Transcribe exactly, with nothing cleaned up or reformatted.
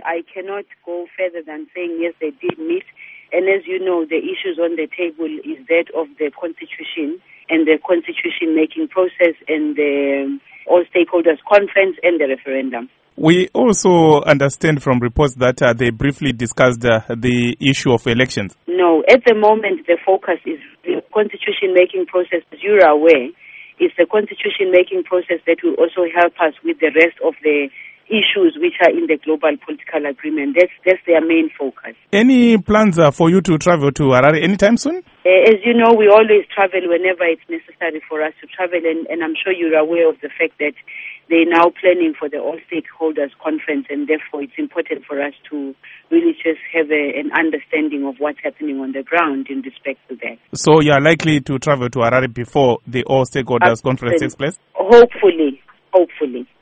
I cannot go further than saying, yes, they did meet. And as you know, the issues on the table is that of the Constitution and the Constitution-making process and the All Stakeholders Conference and the referendum. We also understand from reports that uh, they briefly discussed uh, the issue of elections. No, at the moment the focus is the Constitution-making process, as you are aware. It's the Constitution-making process that will also help us with the rest of the issues which are in the global political agreement. That's that's their main focus. Any plans uh, for you to travel to Harare anytime soon? Uh, as you know, we always travel whenever it's necessary for us to travel, and, and I'm sure you're aware of the fact that they're now planning for the All Stakeholders Conference, and therefore it's important for us to really just have a, an understanding of what's happening on the ground in respect to that. So you are likely to travel to Harare before the All Stakeholders Absolutely. Conference takes place? Hopefully, hopefully.